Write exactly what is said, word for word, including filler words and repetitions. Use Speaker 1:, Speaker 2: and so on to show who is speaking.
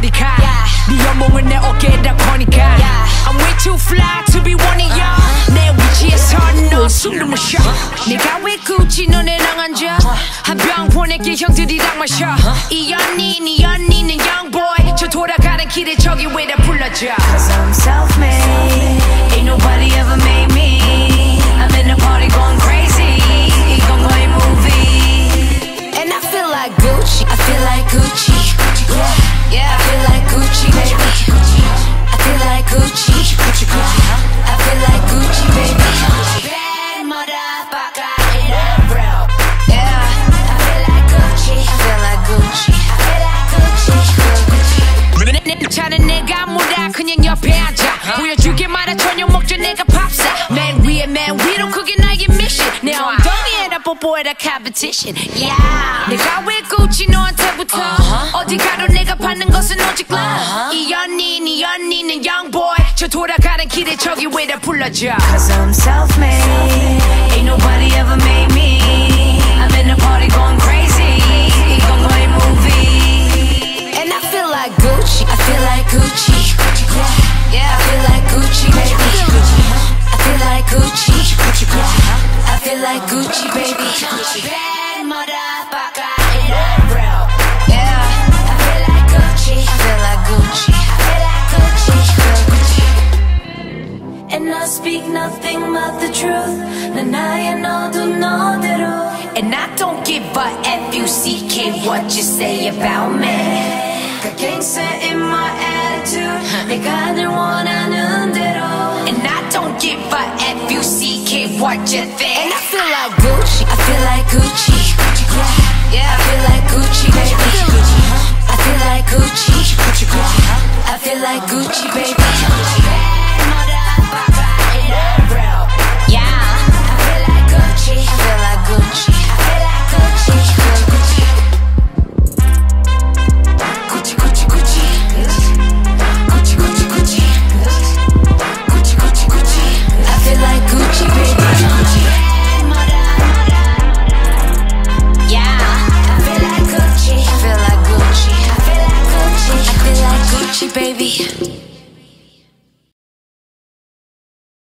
Speaker 1: 저리가 네 연봉은 내 어깨에다 거니까 I'm way too fly to be one of y'all 내 위치에서 너 숨도 못 쉬어 내가 왜 굳이 너네랑 앉아 한 병 보낼게 형들이랑 마셔 이 언니 네 언니는 young boy 저 돌아가는 길에 저기 왜 다 불러줘 Cause I'm self-made Ain't nobody ever made me I'm in the party going crazy 이건 거의 movie And I feel like Gucci I feel like Gucci Yeah, yeah I feel like Gucci baby I feel like Gucci I feel like Gucci baby Bad motherfucker in a bro Yeah I feel like Gucci I feel like Gucci I feel like Gucci 내 차는 내가 몰아 그냥 옆에 앉아 보여주게 말아 저녁 먹자 내가 밥사 맨 위에 맨 위로 그게 나의 미션 내 엉덩이에다 뽀뽀해라 competition Yeah 내가 왜 굳이 너한테부터 uh-huh. 어디 가도 내가 받는 것은 오직 love uh-huh. 이 언니 네 언니는 young boy 저 돌아가는 길에 저기 왜 다 불러줘 Cause I'm self-made Ain't nobody ever made me I'm in the party going crazy 이건 거의 movie And I feel like Gucci I feel like Gucci Yeah, yeah I feel like Gucci baby I feel like Gucci I feel like Gucci baby Bad motherfucker in a bro Yeah I feel like Gucci I feel like Gucci I feel like Gucci And I speak nothing but the truth 난 나야 너도 너대로 And I don't give a F U C K what you say about me got gangster in my attitude 내가 늘 원하는 대로 And I don't give a F U C K what you think And I feel like Gucci I feel like Gucci